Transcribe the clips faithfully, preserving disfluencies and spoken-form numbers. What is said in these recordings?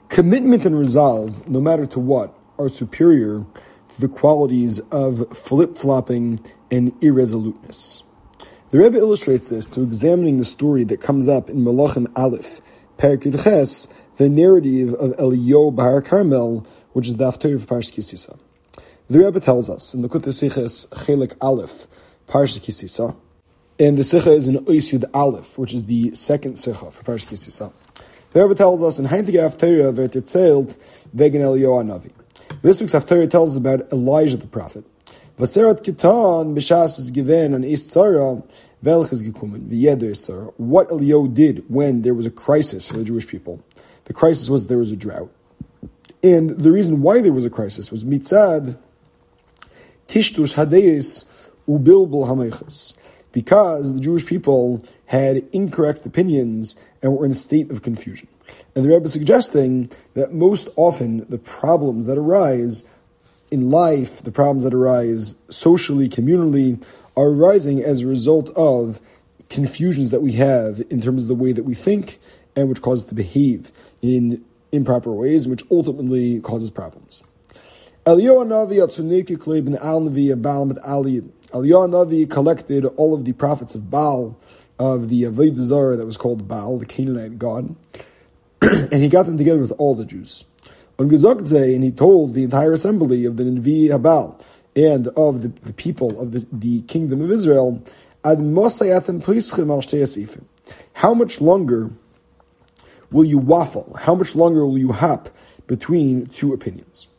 Commitment and resolve, no matter to what, are superior to the qualities of flip-flopping and irresoluteness. The Rebbe illustrates this to examining the story that comes up in Malachim Aleph, Perek Yud Ches, the narrative of Eliyahu Bahar Carmel, which is the Haftarah of Parashat Ki Sisa. The Rebbe tells us in the Likutei Sichos Chelik Aleph, Parashat Ki Sisa, and the Sicha is in Ois Yud Aleph, which is the second Sicha for Parashat Ki Sisa. The Rebbe tells us in Heintige Haftarah V'erzählt wegen Eliyahu Hanavi. This week's Haftarah tells us about Elijah the prophet. V'serat kitan b'shas is given an is tzara v'elch gekumen v'yeder tzara. What Eliyahu did when there was a crisis for the Jewish people. The crisis was there was a drought. And the reason why there was a crisis was mitzad tishtush hadeis ubilbul hameichas. Because the Jewish people had incorrect opinions and were in a state of confusion. And the Rebbe is suggesting that most often the problems that arise in life, the problems that arise socially, communally, are arising as a result of confusions that we have in terms of the way that we think and which causes us to behave in improper ways, which ultimately causes problems. Eliyahu Hanavi Atsuneki Klei ben Al Navi Baal Mit Aliyid. Eliyahu Hanavi collected all of the prophets of Baal, of the Avodah Zarah that was called Baal, the Canaanite god, and he got them together with all the Jews. On Gezogzeh, and he told the entire assembly of the Nevi Habal and of the, the people of the, the kingdom of Israel, Ad Mosayatem Poischim Al Shtei Asifim. How much longer will you waffle? How much longer will you hop between two opinions?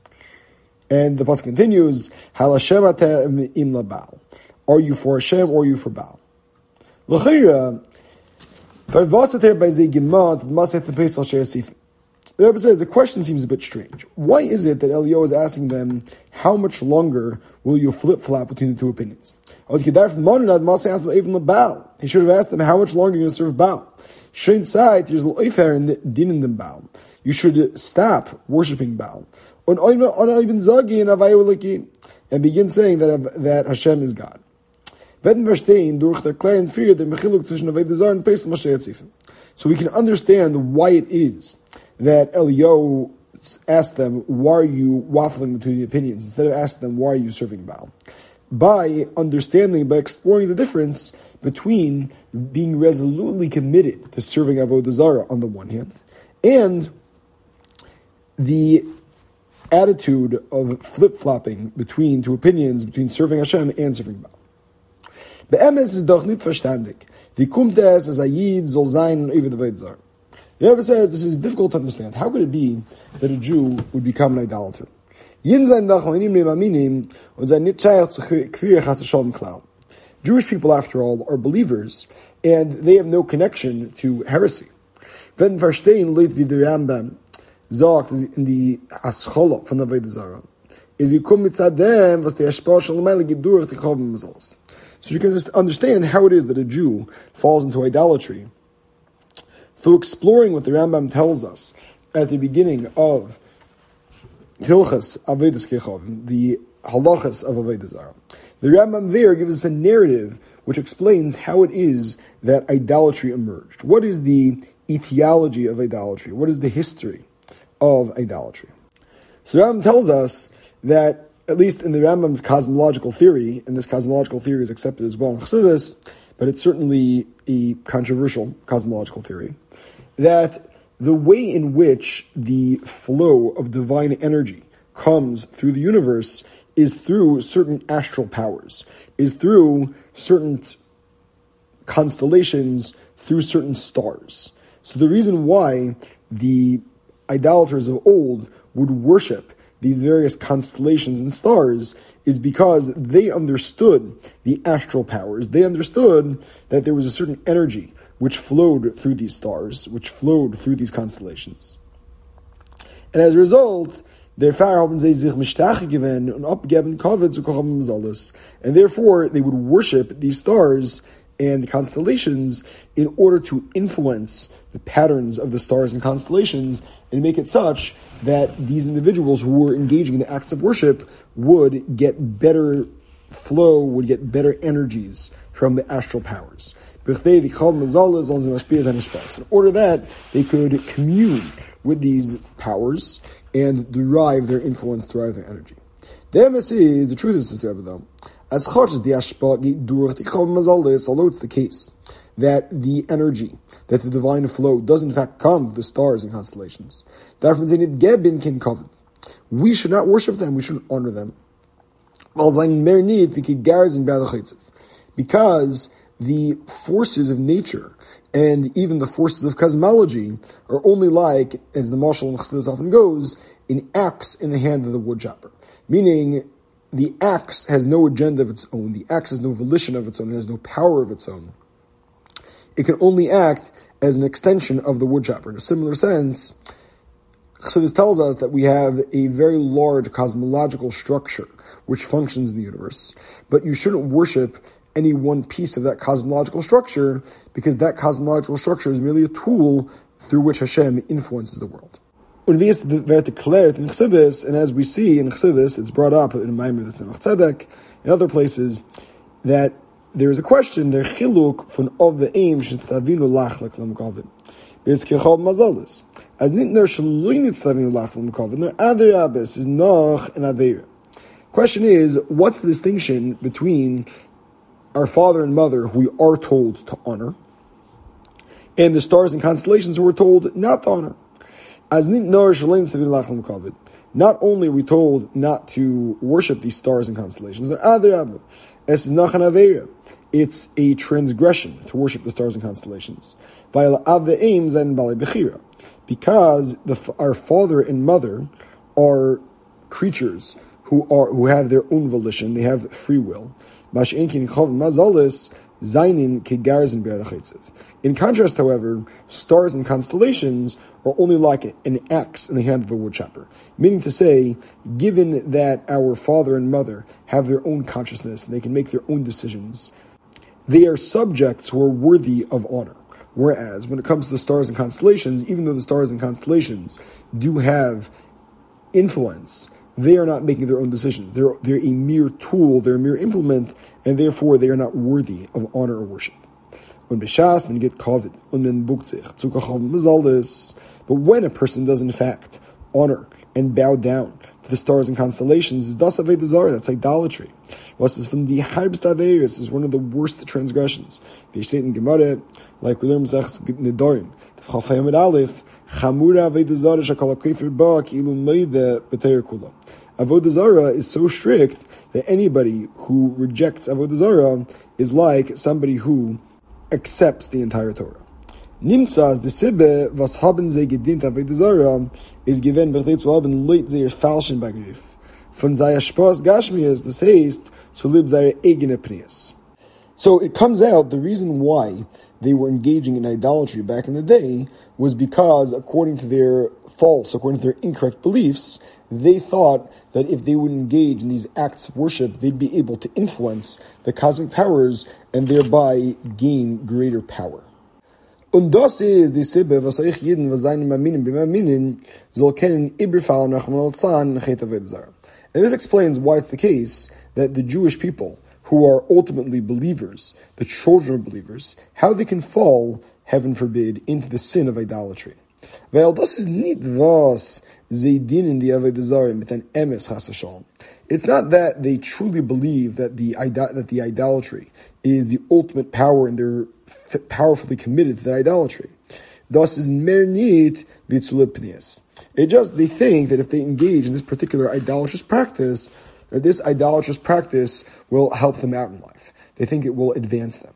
And the pasuk continues, Hal Hashem atem im labal. Are you for Hashem or are you for Baal? L'chira, v'vasater b'zei gemat v'maset pesach she'asif. The Rebbe says the question seems a bit strange. Why is it that Eliyahu is asking them, how much longer will you flip-flop between the two opinions? He should have asked them, how much longer are you going to serve Baal? You should stop worshipping Baal and begin saying that, that Hashem is God. So we can understand why it is that Eliyahu asked them, why are you waffling between the opinions, instead of asking them, why are you serving Baal? By understanding, by exploring the difference between being resolutely committed to serving Avodah Zarah on the one hand, and the attitude of flip-flopping between two opinions, between serving Hashem and serving Baal. Be'emes is doch nicht verstandig. Wie kommt es, as a Yid soll sein über the Avodah Zarah? The Rebbe says this is difficult to understand. How could it be that a Jew would become an idolater? Jewish people, after all, are believers, and they have no connection to heresy. Wenn verstehen Leute wie der Rambam sagt in die Haschala von der Avodah Zarah, is gekommen mit dem, was der Hashpah shel Melech geht durch die Chavim Mazolos. So you can just understand how it is that a Jew falls into idolatry through exploring what the Rambam tells us at the beginning of Hilchas Avodas Kechavim, the halachas of Avodah Zarah. The Rambam there gives us a narrative which explains how it is that idolatry emerged. What is the etiology of idolatry? What is the history of idolatry? So the Rambam tells us that, at least in the Rambam's cosmological theory, and this cosmological theory is accepted as well in Chassidus, but it's certainly a controversial cosmological theory, that the way in which the flow of divine energy comes through the universe is through certain astral powers, is through certain constellations, through certain stars. So the reason why the idolaters of old would worship these various constellations and stars is because they understood the astral powers. They understood that there was a certain energy which flowed through these stars, which flowed through these constellations. And as a result, and therefore they would worship these stars and the constellations in order to influence the patterns of the stars and constellations and make it such that these individuals who were engaging in the acts of worship would get better flow, would get better energies from the astral powers. In order that they could commune with these powers and derive their influence, derive their energy. The M S is, the truth is, says the Rebbe, though, as although it's the case that the energy, that the divine flow does in fact come to the stars and constellations, we should not worship them, we shouldn't honor them. Because the forces of nature and even the forces of cosmology are only like, as the Mashal in Chassidus often goes, an axe in the hand of the woodchopper. Meaning, the axe has no agenda of its own, the axe has no volition of its own, it has no power of its own. It can only act as an extension of the woodchopper. In a similar sense, Chassidus tells us that we have a very large cosmological structure which functions in the universe, but you shouldn't worship any one piece of that cosmological structure, because that cosmological structure is merely a tool through which Hashem influences the world. And as we see in Chassidus, it's brought up in a Maimer that's in Tzedek, in other places, that there is a question, der Chiluk von of the aim should stavinu lachlek lamkavin. Because Kechab Mazalis. As nitner shaluinit stavinu lachlek lamkavin, der other abbas is noch and aveira. Question is, what's the distinction between our father and mother, who we are told to honor, and the stars and constellations who we're told not to honor? As not only are we told not to worship these stars and constellations, it's a transgression to worship the stars and constellations. Because the, our father and mother are creatures who are who have their own volition, they have free will. In contrast, however, stars and constellations are only like an axe in the hand of a woodchopper. Meaning to say, given that our father and mother have their own consciousness and they can make their own decisions, they are subjects who are worthy of honor. Whereas, when it comes to the stars and constellations, even though the stars and constellations do have influence, they are not making their own decisions. They're, they're a mere tool, they're a mere implement, and therefore they are not worthy of honor or worship. But when a person does in fact honor and bow down to the stars and constellations, is das avodah zarah, that's idolatry. What's this from the harbst averis is one of the worst transgressions. They state in Gemara, like we learn Zechs Nedarim, Chafayim Aleph, Chamura avodah zarah shakal kafir ba ki'ilu meida b'teir kula. Avodah zarah is so strict that anybody who rejects avodah zarah is like somebody who accepts the entire Torah. Nimtzas the sibbe was haben sie gedient avodah zarah is given berthet zu haben leit sehr falschen Begriff von seiner Spaß Gashmias, das heißt zu lib seine eigene Prius. So it comes out the reason why they were engaging in idolatry back in the day was because, according to their false, according to their incorrect beliefs, they thought that if they would engage in these acts of worship, they'd be able to influence the cosmic powers and thereby gain greater power. Und das ist die Sibbe, was euch jeden, was seine Maminen b'Maminen, soll kennen Iberfallen nach Malzahn nach Avodah Zarah. And this explains why it's the case that the Jewish people, who are ultimately believers, the children of believers, how they can fall, heaven forbid, into the sin of idolatry. Weil das ist nicht was sie dienen die Avodah Zarah mit an emes chas v'shalom. It's not that they truly believe that the that the idolatry is the ultimate power and they're f- powerfully committed to that idolatry. Das ist mehr nicht wie zu lipnias. It just, they think that if they engage in this particular idolatrous practice, or this idolatrous practice will help them out in life. They think it will advance them.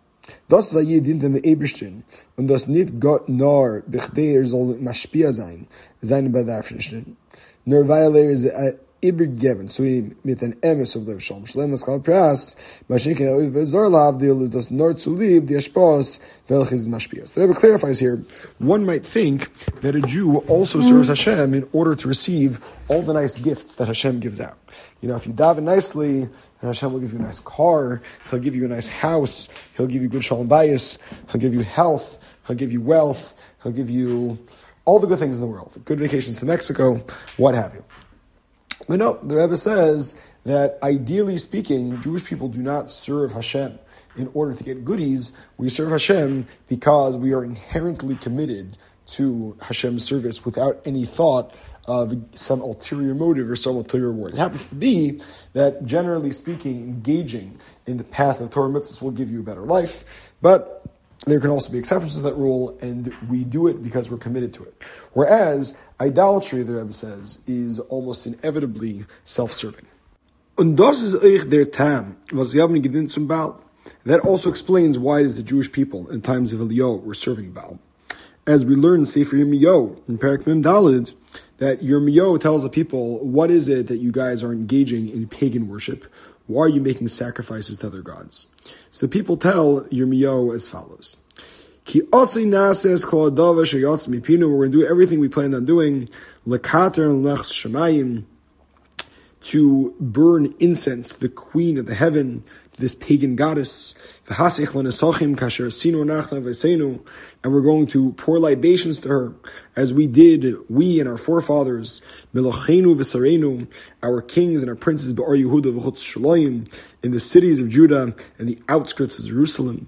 Das war je dient dem Eberstein, und das nicht Gott nur, bechdei er soll maschpia sein, seine Bedarfsrichten, nur weil er ist übergeben zu ihm mit ein Emes of Lev Shalom. Shalom Askal Pras, Mashinke Oiv Zor Lavdil is das nur zu lieb, die Ashpas, welches Mashpias. The Rebbe clarifies here, one might think that a Jew also serves Hashem in order to receive all the nice gifts that Hashem gives out. You know, if you daven nicely, Hashem will give you a nice car, He'll give you a nice house, He'll give you good Shalom Bayis, He'll give you health, He'll give you wealth, He'll give you all the good things in the world, good vacations to Mexico, what have you. But no, the Rebbe says that ideally speaking, Jewish people do not serve Hashem in order to get goodies. We serve Hashem because we are inherently committed to Hashem's service without any thought of some ulterior motive or some ulterior reward. It happens to be that, generally speaking, engaging in the path of Torah mitzvahs will give you a better life, but there can also be exceptions to that rule, and we do it because we're committed to it. Whereas idolatry, the Rebbe says, is almost inevitably self-serving. Und das ist euch der Tam, was sie haben gedient zum Baal. That also explains why it is the Jewish people in times of Eliyahu were serving Baal. As we learn in Sefer Yirmiyahu in Perek Mem Daled, that Yirmiyahu tells the people, what is it that you guys are engaging in pagan worship? Why are you making sacrifices to other gods? So the people tell Yirmiyahu as follows. Ki osi nases kol adava sheyatz mipinu, we're going to do everything we planned on doing, lekater lech shemayim, to burn incense to the queen of the heaven, to this pagan goddess, and we're going to pour libations to her, as we did, we and our forefathers, our kings and our princes, in the cities of Judah and the outskirts of Jerusalem.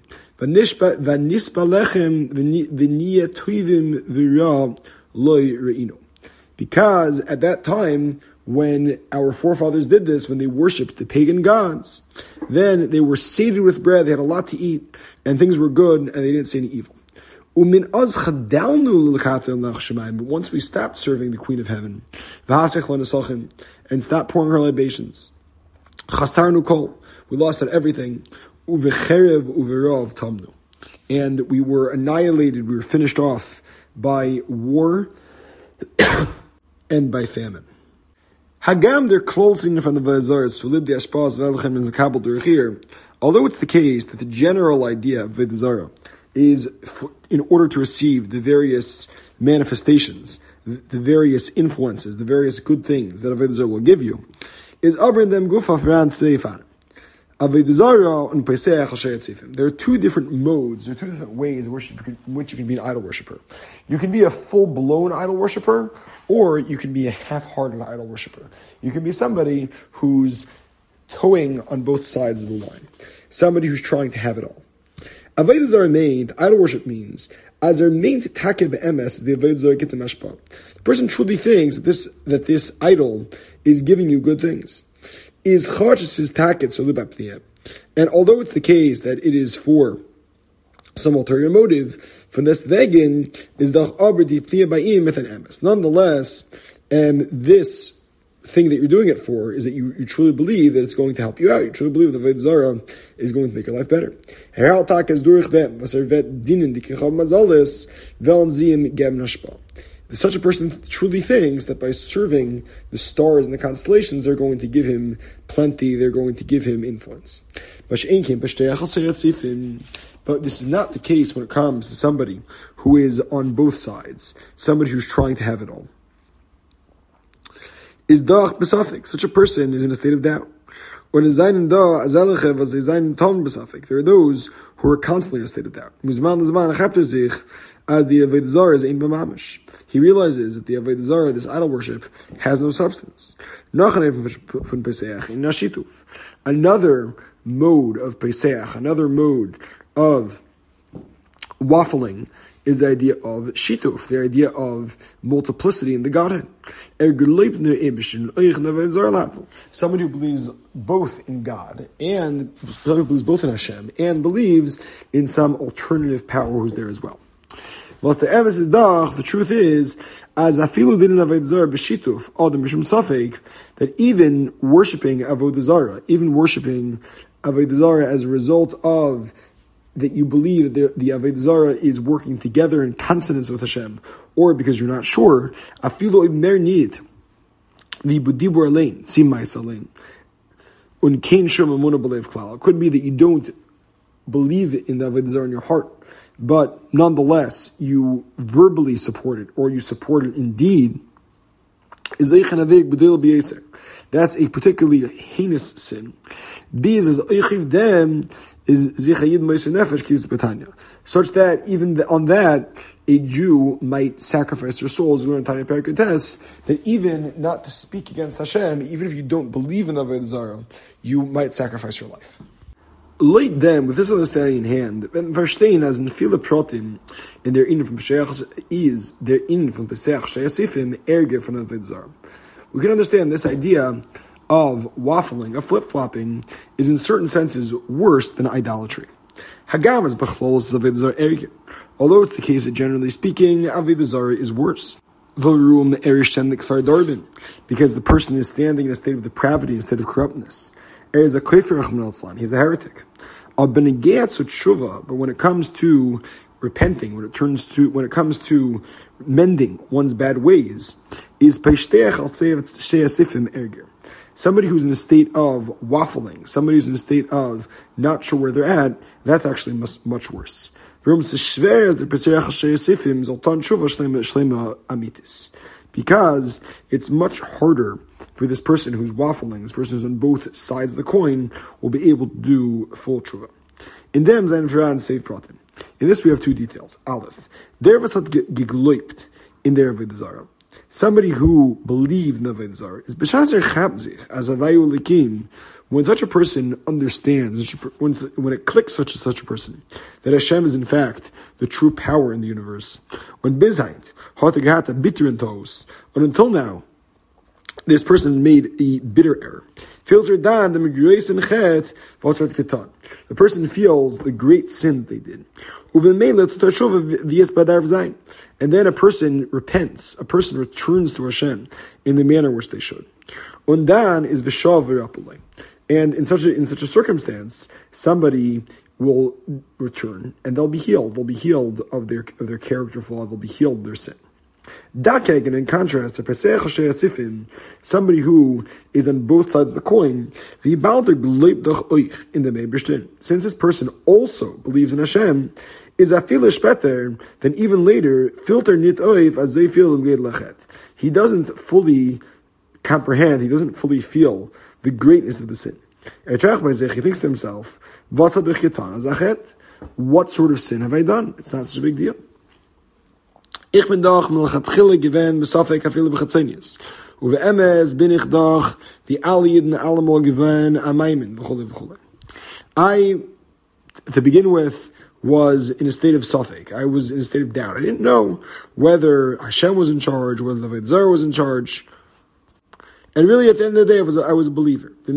Because at that time, when our forefathers did this, when they worshipped the pagan gods, then they were sated with bread, they had a lot to eat, and things were good, and they didn't see any evil. But once we stopped serving the Queen of Heaven, and stopped pouring her libations, we lost at everything, and we were annihilated, we were finished off by war and by famine. Hagam der closing from the Vodazara to live the Ashpaz Velchem in the Kabul here. Although it's the case that the general idea of Vodazara is for, in order to receive the various manifestations, the various influences, the various good things that a Vodazara will give you, is Abrin dem Gufa Fran Seifan. Avodah and Pesach Hashem. There are two different modes, there are two different ways in which you can, in which you can be an idol worshiper. You can be a full-blown idol worshiper, or you can be a half-hearted idol worshiper. You can be somebody who's towing on both sides of the line. Somebody who's trying to have it all. Avodah Zarah meant, idol worship means, as are meant take be'emes, the Avodah Zarah kitem hashpa. The person truly thinks that this, that this idol is giving you good things. Is chachas his taket so libapniyah. And although it's the case that it is for some ulterior motive, from this vegin is the emes. Nonetheless, um, this thing that you're doing it for is that you, you truly believe that it's going to help you out. You truly believe that Avodah Zarah is going to make your life better. Such a person truly thinks that by serving the stars and the constellations, they're going to give him plenty, they're going to give him influence. But this is not the case when it comes to somebody who is on both sides, somebody who's trying to have it all. Is dach besafik. Such a person is in a state of doubt. There are those who are constantly in a state of doubt. As the Avodah Zarah is ein b'mamish. He realizes that the Avodah Zarah, this idol worship, has no substance. Another mode of Pesach, another mode of waffling, is the idea of shituf, the idea of multiplicity in the Godhead. Somebody who believes both in God and somebody who believes both in Hashem and believes in some alternative power who's there as well. Whilst the emes is dach, the truth is, as afilu din Avodah Zarah b'shituf adam mishum safek, that even worshiping Avodah Zarah, even worshiping Avodah Zarah as a result of that you believe that the, the Avodah Zarah is working together in consonance with Hashem, or because you're not sure, afilu ibner nid v'budibur alein simais alein unkein shum amuna b'lev klal. It could be that you don't believe in the Avodah Zarah in your heart, but nonetheless, you verbally support it, or you support it indeed. That's a particularly heinous sin. B is them is such that even on that, a Jew might sacrifice their souls. We learn in Tanya Perikates that even not to speak against Hashem, even if you don't believe in the Avodah Zarah, you might sacrifice your life. Light them with this understanding in hand. When verstehen as in viele Protein in their in from Pesach is their in from Pesach Sheyasifim erge from the Vidzar. We can understand this idea of waffling, of flip flopping, is in certain senses worse than idolatry. Hagam is bechlolos Avidzar erge. Although it's the case that generally speaking, Avidzar is worse. Because the person is standing in a state of depravity instead of corruptness. He's a heretic. But when it comes to repenting, when it turns to when it comes to mending one's bad ways, is somebody who's in a state of waffling, somebody who's in a state of not sure where they're at, that's actually much, much worse. Because it's much harder for this person who's waffling, this person who's on both sides of the coin, will be able to do full tshuva. In them, and save pratim. In this, we have two details. Aleph, there was hat gegloibt in their Avodah Zarah. Somebody who believed in the Avodah Zarah is b'shaser chabzich as avayu likim. When such a person understands, when, when it clicks such a, such a person, that Hashem is in fact the true power in the universe, when bizheit, hotagata bitter and toes, and until now, this person made a bitter error. Filtered down the the person feels the great sin that they did. And then a person repents, a person returns to Hashem in the manner which they should. Undan is v'shav v'rapulay. And in such a in such a circumstance, somebody will return and they'll be healed. They'll be healed of their of their character flaw. They'll be healed of their sin. Dakeg, and in contrast to Pesach Sheyasifim, somebody who is on both sides of the coin, in the Meibishtin. Since this person also believes in Hashem, is afilish better than even later filter nit oif as they feel lachet. He doesn't fully comprehend. He doesn't fully feel the greatness of the sin. He thinks to himself, what sort of sin have I done? It's not such a big deal. Ich bin doch melchatchile gewähnt besafek afile bechatzenius. Uve'emez bin ich doch die alle Yidden allemal gewähnt amaymin v'chole v'chole. I, to begin with, was in a state of suffik. I was in a state of doubt. I didn't know whether Hashem was in charge, whether the Avodah Zarah was in charge. And really, at the end of the day, I was a, I was a believer. In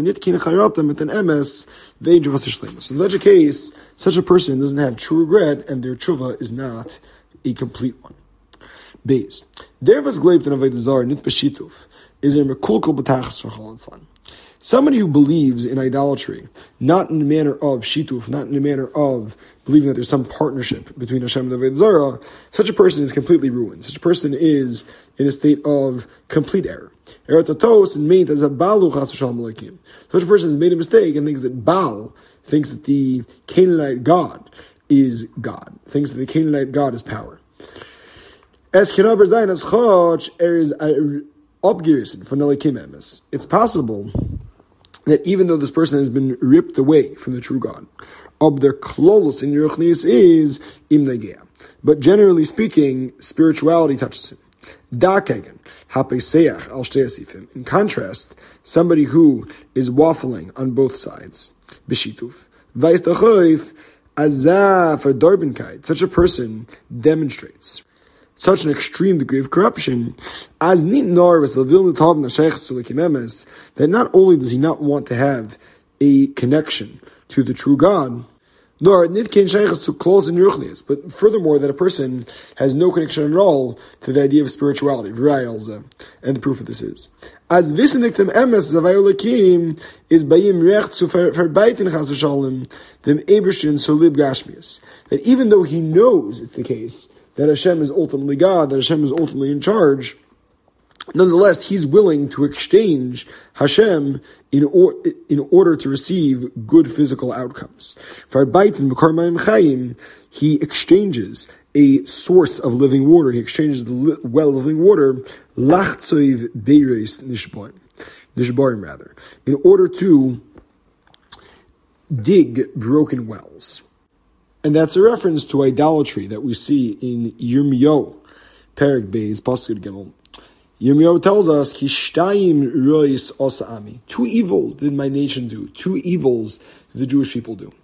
such a case, such a person doesn't have true regret, and their tshuva is not a complete one. Beis. Der was gleibt in Avodah Zarah nit b'shituf is a mekulkul b'tachas for Chol. Somebody who believes in idolatry, not in the manner of shituf, not in the manner of believing that there's some partnership between Hashem and Avodah Zarah, such a person is completely ruined. Such a person is in a state of complete error. Eratatos and made as a balu chas v'shalom alekim. Such a person has made a mistake and thinks that Baal thinks that the Canaanite god is God. Thinks that the Canaanite God is power. As Kinaber Zayin as Chach, er is abgerissen von Elikim emes. It's possible that even though this person has been ripped away from the true God, ob der klolos in Yeruchnis is im negea. But generally speaking, spirituality touches him. Dakegen, hapeseach al shteyasifim. In contrast, somebody who is waffling on both sides, b'shituf, vayis tachoif, azah for darbenkeit. Such a person demonstrates such an extreme degree of corruption, as nit nor was that not only does he not want to have a connection to the true God, nor nit kein sheikhs to close in ruchnius, but furthermore that a person has no connection at all to the idea of spirituality. And the proof of this is as wissendichtem emes zavayolakim is bayim recht zu verbeiten chas v'shalom dem eberschen solib gashmius, that even though he knows it's the case that Hashem is ultimately God, that Hashem is ultimately in charge, nonetheless, he's willing to exchange Hashem in, or, in order to receive good physical outcomes. For Baitin B'kar Chayim, he exchanges a source of living water, he exchanges the li- well of living water, Lachzoiv Beireis Nishbarim, Nishbarim rather, in order to dig broken wells. And that's a reference to idolatry that we see in Yirmiyahu, Perek Beis, Pasuk Gimel. Yirmiyahu tells us, Kishtayim rois osa'ami. Two evils did my nation do. Two evils the Jewish people do.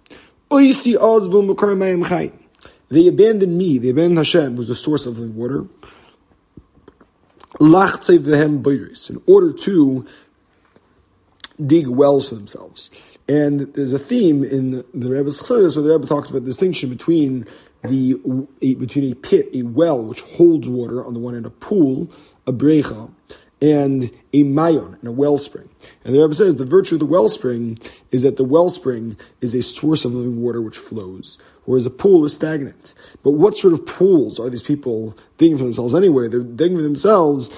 They abandoned me, they abandoned Hashem, who was the source of living water, in order to dig wells for themselves. And there's a theme in the, the Rebbe's Chassidus where the Rebbe talks about the distinction between the a, between a pit, a well, which holds water, on the one hand, a pool, a brecha, and a mayon, and a wellspring. And the Rebbe says the virtue of the wellspring is that the wellspring is a source of living water which flows, whereas a pool is stagnant. But what sort of pools are these people digging for themselves anyway? They're digging for themselves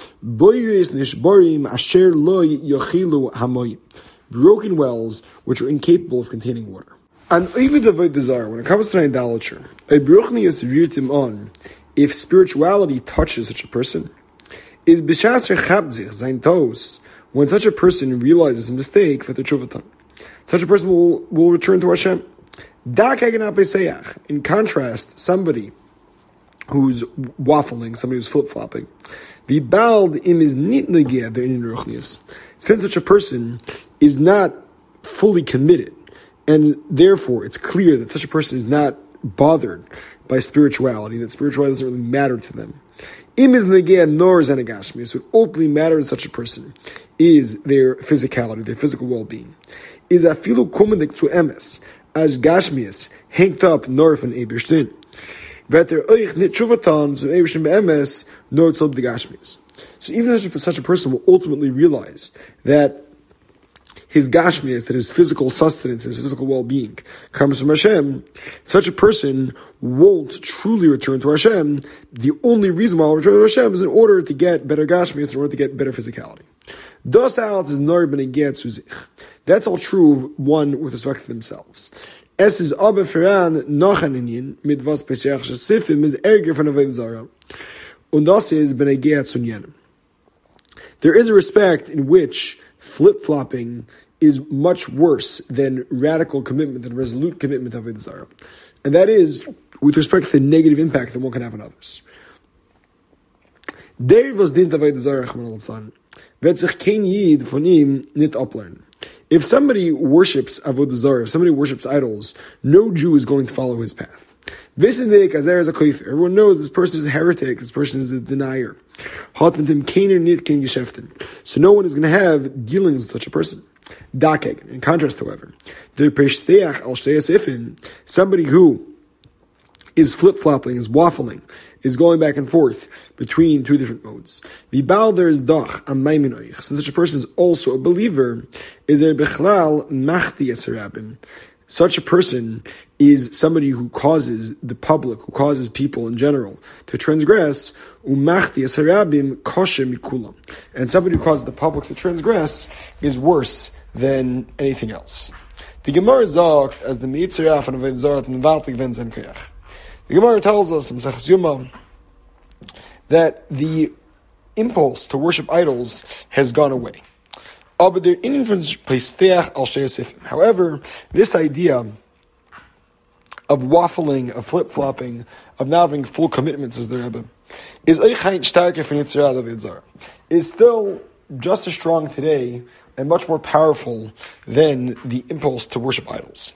broken wells which are incapable of containing water. And even the desire, when it comes to idolatry, on if spirituality touches such a person, is when such a person realizes a mistake, such a person will, will return to Hashem. In contrast, somebody who's waffling, somebody who's flip-flopping, since such a person is not fully committed, and therefore it's clear that such a person is not bothered by spirituality, that spirituality doesn't really matter to them. So what ultimately matters to such a person is their physicality, their physical well-being. Is afilu kumendik to emes, as gashmias, hanged up north and eberstein. So even such a, such a person will ultimately realize that his gashmias, that his physical sustenance, his physical well-being comes from Hashem, such a person won't truly return to Hashem. The only reason why I'll return to Hashem is in order to get better gashmias, in order to get better physicality. That's all true of one with respect to themselves. Es is aber voran noch ein Inyan, mit was Pesach Sifim is ärger von Avodah Zarah. Und das ist benegea zu jenem. There is a respect in which flip-flopping is much worse than radical commitment, than resolute commitment of Avodah Zarah. And that is with respect to the negative impact that one can have on others. Der was dient Avodah Zarah, Chman al-San, wird sich kein Yid von ihm nicht ablernen. If somebody worships Avodah Zarah, if somebody worships idols, no Jew is going to follow his path. Everyone knows this person is a heretic, this person is a denier. So no one is going to have dealings with such a person. In contrast, however, somebody who is flip-flopping, is waffling, is going back and forth between two different modes. Since such a person is also a believer, is er bechlal machti esarabim. Such a person is somebody who causes the public, who causes people in general to transgress, umachti esarabim kosher mikulam. And somebody who causes the public to transgress is worse than anything else. The Gemara sagt, as the Mitzrayah von Avodah Zarah Nevaltik Ven Zen Koyach. The Gemara tells us in Maseches Yoma that the impulse to worship idols has gone away. However, this idea of waffling, of flip-flopping, of not having full commitments, as the Rebbe, is is still just as strong today and much more powerful than the impulse to worship idols.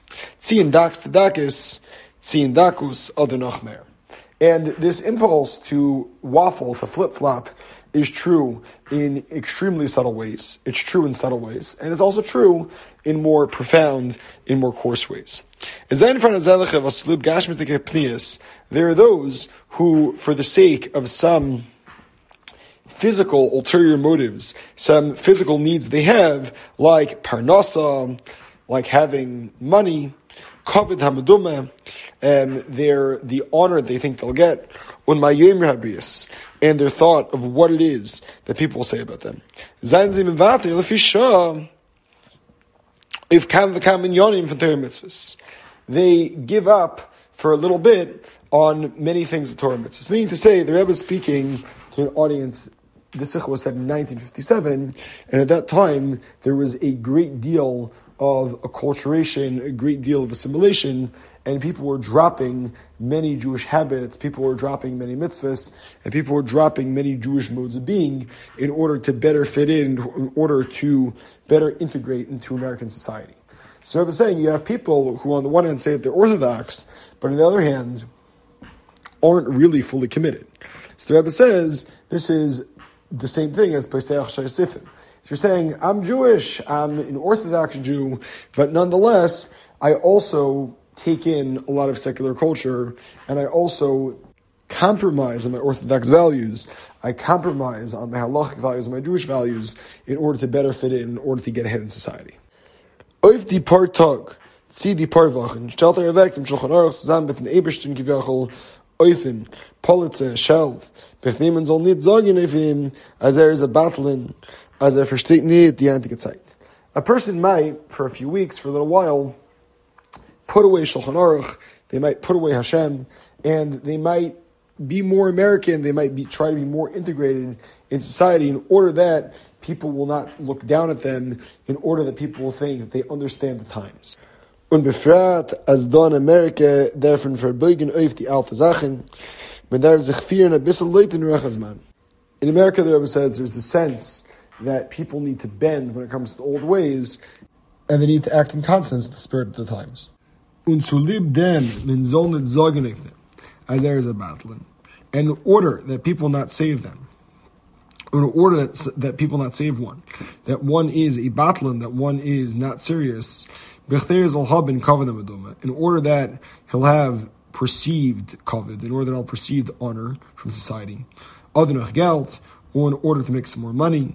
And this impulse to waffle, to flip-flop, is true in extremely subtle ways. It's true in subtle ways. And it's also true in more profound, in more coarse ways. There are those who, for the sake of some physical ulterior motives, some physical needs they have, like parnasa, like having money, kavod hamadumah, and their the honor they think they'll get, and their thought of what it is that people will say about them. If they give up for a little bit on many things of Torah mitzvahs. Meaning to say, the Rebbe is speaking to an audience. This sikha was said in nineteen fifty-seven, and at that time there was a great deal of acculturation, a great deal of assimilation, and people were dropping many Jewish habits, people were dropping many mitzvahs, and people were dropping many Jewish modes of being in order to better fit in, in order to better integrate into American society. So I'm saying you have people who on the one hand say that they're Orthodox, but on the other hand, aren't really fully committed. So the Rebbe says this is the same thing as Pesach Shayasifim. If you're saying, I'm Jewish, I'm an Orthodox Jew, but nonetheless, I also take in a lot of secular culture, and I also compromise on my Orthodox values. I compromise on my halachic values, on my Jewish values, in order to better fit in, in order to get ahead in society. Oif die paar Tag, zieh die paar Wochen, stellt er weg im Shulchan Aruch zusammen mit den Ebersten Kivyachol, Oifen, Politze, Shelf, Bechnehmen soll nicht sagen auf ihm, als er ist a battling, als er versteht nicht die einzige Zeit. A person might, for a few weeks, for a little while, put away Shulchan Aruch, they might put away Hashem, and they might be more American, they might be try to be more integrated in society in order that people will not look down at them, in order that people will think that they understand the times. Und befragt, als da in Amerika davon verbeugen auf die alte Sachen, man darf sich führen ein bisschen Leute in Rechazman. In America, the Rebbe says, there's the sense that people need to bend when it comes to old ways, and they need to act in consonance with the spirit of the times. Und zu lieb dem, man soll nicht sagen auf them, as there is a battling, and in order that people not save them, or in order that, that people not save one, that one is a battling, that one is not serious, in order that he'll have perceived kavod, in order that he'll perceived honor from society, or in order to make some more money.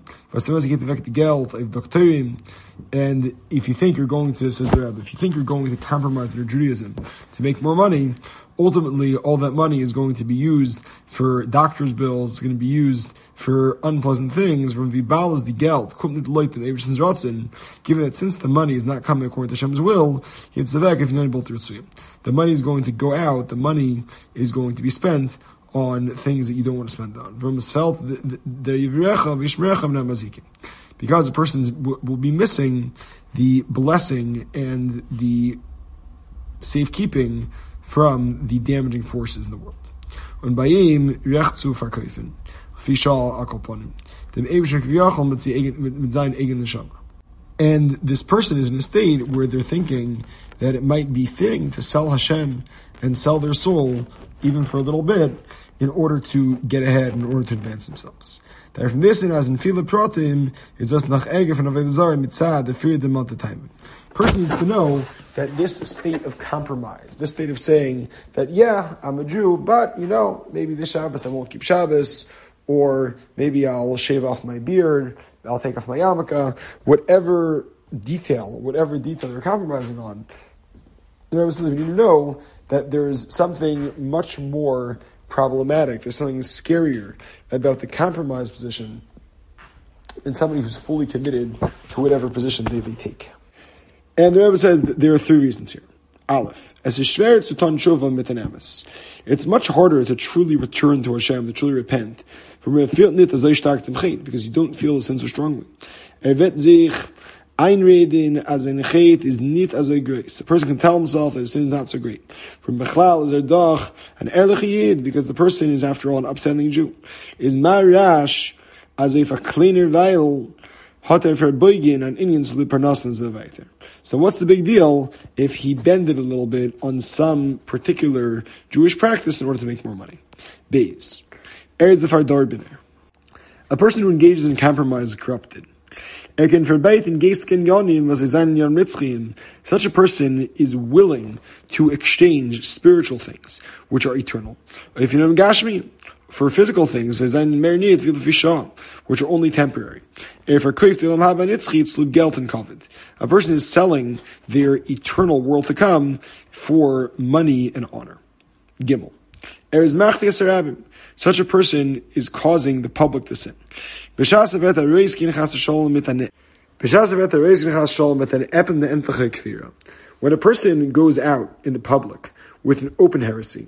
And if you think you're going to, says the Rebbe, if you think you're going to compromise your Judaism to make more money, ultimately all that money is going to be used for doctor's bills, it's going to be used for unpleasant things. From Vibal is the geld, given that since the money is not coming according to Hashem's will, the money is going to go out, the money is going to be spent on things that you don't want to spend on. Because a person will be missing the blessing and the safekeeping from the damaging forces in the world. And this person is in a state where they're thinking that it might be fitting to sell Hashem and sell their soul even for a little bit in order to get ahead, in order to advance themselves. That from this, and as in viele Protein, is das nach Ärger von Avodah Zarah mitzad the fear of the month of time. Person needs to know that this state of compromise, this state of saying that, yeah, I'm a Jew, but, you know, maybe this Shabbos I won't keep Shabbos, or maybe I'll shave off my beard, I'll take off my yarmulke, whatever detail, whatever detail they're compromising on, we need to know that there's something much more problematic, there's something scarier about the compromise position than somebody who's fully committed to whatever position they may take. And the Rebbe says that there are three reasons here. Aleph, as it's much harder to truly return to Hashem, to truly repent, because you don't feel the sin so strongly. Einreden as ein Chet is nicht as a grace. A person can tell himself that his sin is not so great. From Bechlal is er doch an ehrlich Yid, because the person is after all an upstanding Jew. Is marash as if a cleaner veil hat er verbogen an Indian zu parnassen so weiter. So what's the big deal if he bended a little bit on some particular Jewish practice in order to make more money? Beis. Er is the fardarbiner. A person who engages in compromise is corrupted. Er can verbeiten geistken yonim was sein yon mitzrayim. Such a person is willing to exchange spiritual things, which are eternal. If you know gashmi, for physical things, which are only temporary. A person is selling their eternal world to come for money and honor. Gimel. Such a person is causing the public to sin. When a person goes out in the public with an open heresy,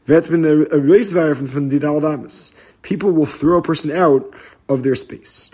people will throw a person out of their space.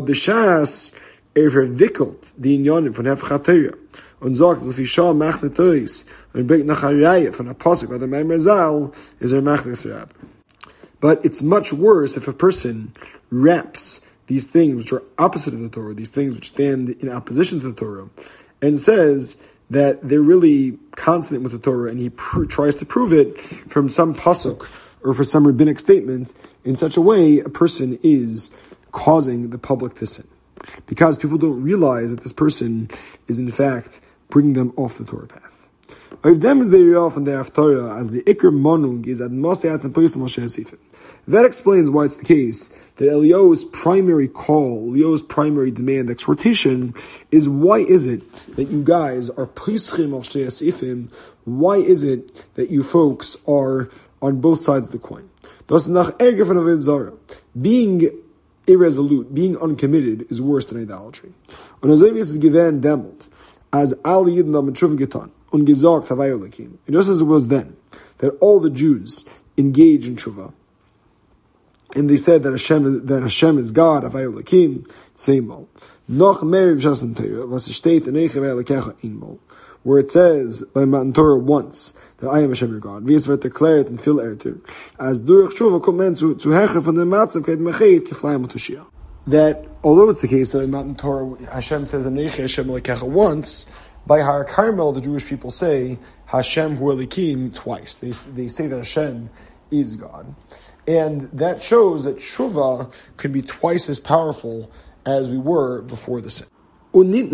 Und sagt, dass wie Schau macht nicht aus und bringt nach einer Reihe von Apostel oder Meimer Zal is er macht this Rab. But it's much worse if a person wraps these things which are opposite of the Torah, these things which stand in opposition to the Torah, and says that they're really consonant with the Torah, and he pr- tries to prove it from some pasuk or for some rabbinic statement in such a way a person is causing the public to sin. Because people don't realize that this person is in fact bringing them off the Torah path. Of them is the Riyah from the Haftarah as the Ikr Monung is at Masayat and Place Moshe Asifim. That explains why it's the case that Eliyahu's primary call, Eliyahu's primary demand, exhortation, is why is it that you guys are Peschim Moshe Asifim? Why is it that you folks are on both sides of the coin? Das nach Ärger von Avodah Zarah. Being irresolute, being uncommitted, is worse than idolatry. Und also wie es gewähnt dämmelt, as all Yidden haben Tshuva getan, und gesagt, Havai Elokim. And just as it was then, that all the Jews engaged in Tshuva, and they said that Hashem, that Hashem is God, Havai Elokim, Tzeimal. Noch mer v'shas Torah, was steht in Eicha Havai Elokecha Inmal, where it says by Matan Torah once that I am Hashem your God. Wie es wird erklärt in viel Erter, as durch Tshuva kommt man zu, zu Hecher von der Matzavkeit Mechet Keflayim U'Tushia. That although it's the case that in Matan Torah Hashem says in Eicha Hashem Elokecha once, by Har Carmel, the Jewish people say Hashem Hu Elikim twice. They they say that Hashem is God, and that shows that Tshuva can be twice as powerful as we were before the sin. And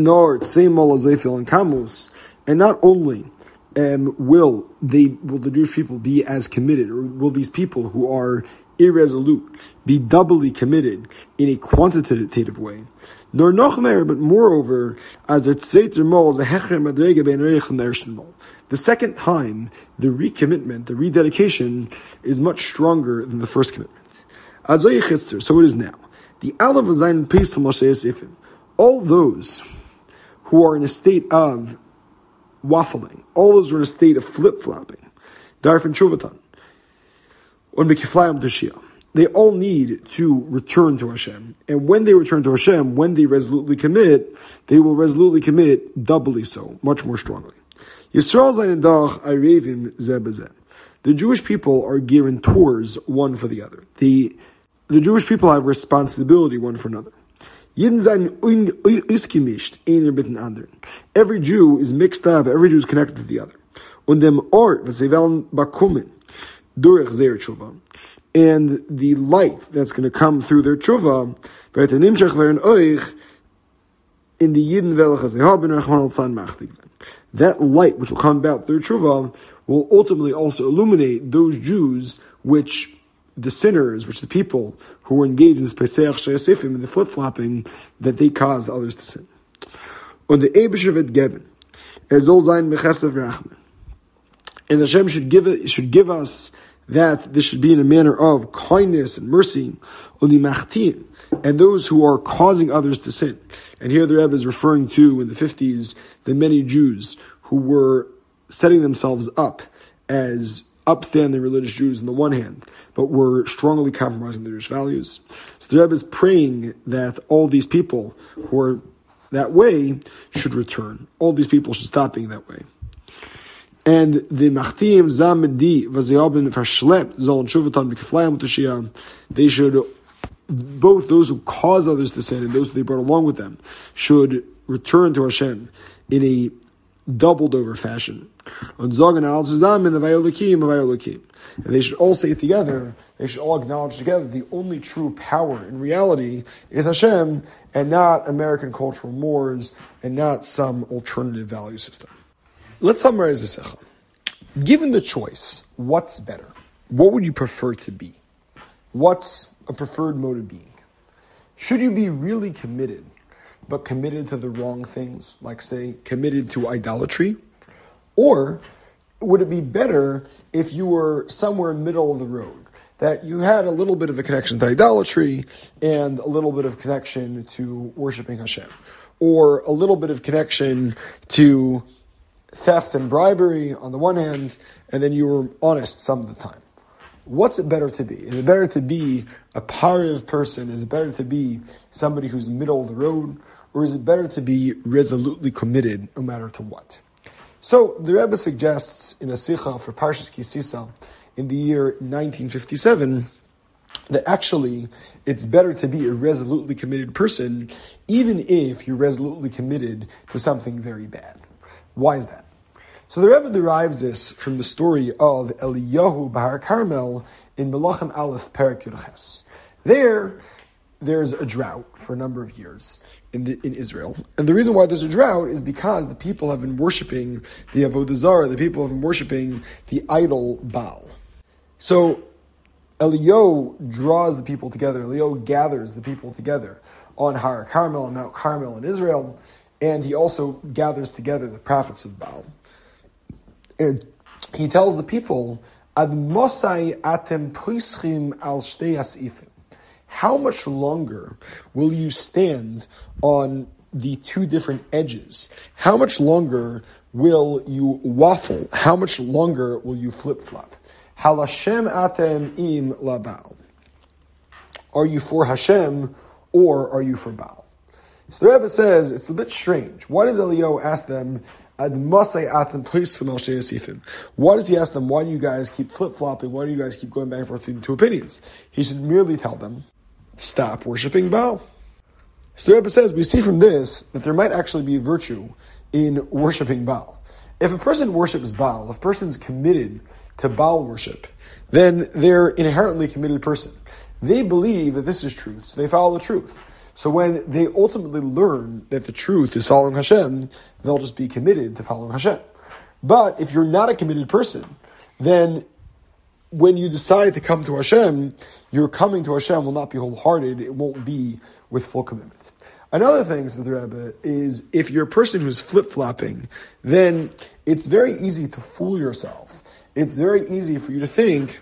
not only um, will they will the Jewish people be as committed, or will these people who are irresolute be doubly committed in a quantitative way, nor noch mehr, but moreover, as der zweiter Mal, the hecher madrege ben reich und ersten Mal. The second time, the recommitment, the rededication, is much stronger than the first commitment. So it is now. The alav zayin peisel Moshe Asifim. All those who are in a state of waffling, all those who are in a state of flip-flopping, darfen shuvatan, und bekiflayim tushia. They all need to return to Hashem. And when they return to Hashem, when they resolutely commit, they will resolutely commit doubly so, much more strongly. The Jewish people are guarantors one for the other. The, the Jewish people have responsibility one for another. Every Jew is mixed up, every Jew is connected to the other. And the light that's going to come through their tshuva, in the Yidden that light which will come about through tshuva will ultimately also illuminate those Jews which the sinners, which the people who were engaged in this Pesach Sheyasifim, in the flip-flopping, that they caused others to sin. Und the Eibusher wird geben, er soll sein Bechesed v'Rachman. And Hashem should give it, should give us that this should be in a manner of kindness and mercy, on the machtin, and those who are causing others to sin. And here the Rebbe is referring to, in the fifties, the many Jews who were setting themselves up as upstanding religious Jews on the one hand, but were strongly compromising their Jewish values. So the Rebbe is praying that all these people who are that way should return. All these people should stop being that way. And the machtim zamedi v'zehabin verschlept zon shuvatan b'keflayim u'tushiyah. They should, both those who cause others to sin and those they brought along with them, should return to Hashem in a doubled over fashion. And they should all say together, they should all acknowledge together the only true power in reality is Hashem, and not American cultural mores, and not some alternative value system. Let's summarize this. Given the choice, what's better? What would you prefer to be? What's a preferred mode of being? Should you be really committed, but committed to the wrong things, like say, committed to idolatry? Or would it be better if you were somewhere middle of the road, that you had a little bit of a connection to idolatry and a little bit of connection to worshiping Hashem, or a little bit of connection to theft and bribery on the one hand, and then you were honest some of the time? What's it better to be? Is it better to be a pariv person? Is it better to be somebody who's middle of the road? Or is it better to be resolutely committed no matter to what? So the Rebbe suggests in a sicha for Parshas Ki Sisa in the year nineteen fifty-seven that actually it's better to be a resolutely committed person, even if you're resolutely committed to something very bad. Why is that? So the Rebbe derives this from the story of Eliyahu Bahar Carmel in Melachim Aleph Perek Yud Ches. There, there's a drought for a number of years in the, in Israel. And the reason why there's a drought is because the people have been worshiping the Avodah Zarah, the people have been worshiping the idol Baal. So Eliyahu draws the people together, Eliyahu gathers the people together on Har Carmel and Mount Carmel in Israel, and he also gathers together the prophets of Baal. And he tells the people, Ad Mosai atem poischim al shtei asifim. How much longer will you stand on the two different edges? How much longer will you waffle? How much longer will you flip-flop? Hal Hashem atem im labal. Are you for Hashem or are you for Baal? So the Rebbe says it's a bit strange. Why does Eliyahu ask them, Why does he ask them, why do you guys keep flip-flopping? Why do you guys keep going back and forth between two opinions? He should merely tell them, stop worshipping Baal. So the Rebbe says, we see from this that there might actually be virtue in worshipping Baal. If a person worships Baal, if a person's committed to Baal worship, then they're an inherently committed person. They believe that this is truth, so they follow the truth. So when they ultimately learn that the truth is following Hashem, they'll just be committed to following Hashem. But if you're not a committed person, then when you decide to come to Hashem, your coming to Hashem will not be wholehearted. It won't be with full commitment. Another thing, says the Rebbe, is if you're a person who's flip-flopping, then it's very easy to fool yourself. It's very easy for you to think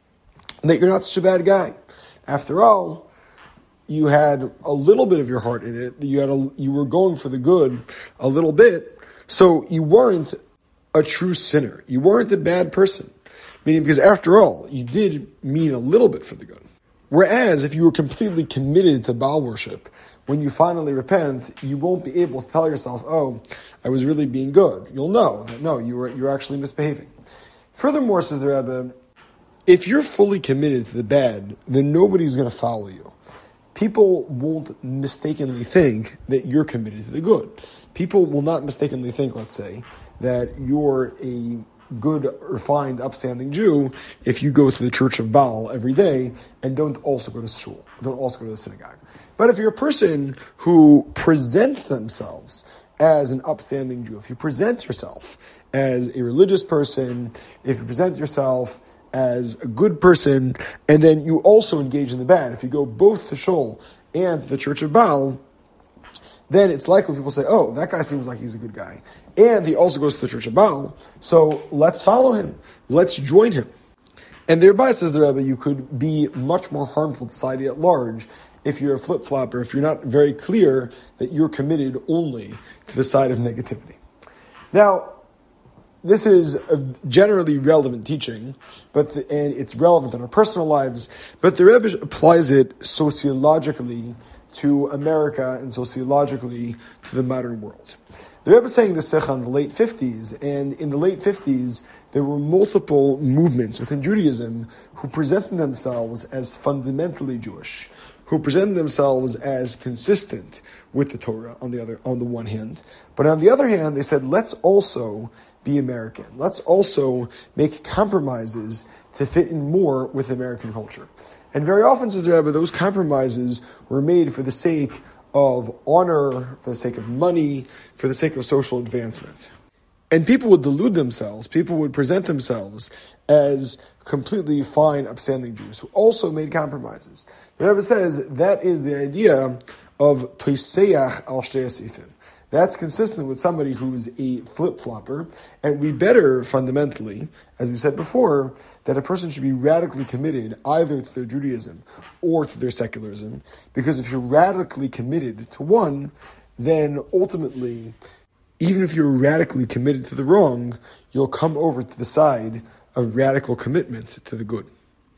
that you're not such a bad guy. After all, you had a little bit of your heart in it. You had a, you were going for the good a little bit. So you weren't a true sinner. You weren't a bad person. Meaning, because after all, you did mean a little bit for the good. Whereas if you were completely committed to Baal worship, when you finally repent, you won't be able to tell yourself, oh, I was really being good. You'll know that, no, you were, you're actually misbehaving. Furthermore, says the Rebbe, if you're fully committed to the bad, then nobody's going to follow you. People won't mistakenly think that you're committed to the good. People will not mistakenly think, let's say, that you're a good, refined, upstanding Jew if you go to the church of Baal every day and don't also go to shul, don't also go to the synagogue. But if you're a person who presents themselves as an upstanding Jew, if you present yourself as a religious person, if you present yourself as a good person, and then you also engage in the bad, if you go both to shul and to the church of Baal, then it's likely people say, oh, that guy seems like he's a good guy. And he also goes to the church of Baal, so let's follow him. Let's join him. And thereby, says the Rebbe, you could be much more harmful to society at large if you're a flip-flopper, if you're not very clear that you're committed only to the side of negativity. Now, this is a generally relevant teaching, but the, and it's relevant in our personal lives, but the Rebbe applies it sociologically to America and sociologically to the modern world. The Rebbe is saying this in the late fifties, and in the late fifties, there were multiple movements within Judaism who presented themselves as fundamentally Jewish, who presented themselves as consistent with the Torah on the other, on the one hand, but on the other hand, they said, let's also be American. Let's also make compromises to fit in more with American culture. And very often, says the Rebbe, those compromises were made for the sake of honor, for the sake of money, for the sake of social advancement. And people would delude themselves, people would present themselves as completely fine, upstanding Jews who also made compromises. The Rebbe says that is the idea of Pesach al Shtei Asifim. That's consistent with somebody who's a flip-flopper, and we better fundamentally, as we said before, that a person should be radically committed either to their Judaism or to their secularism, because if you're radically committed to one, then ultimately, even if you're radically committed to the wrong, you'll come over to the side of radical commitment to the good.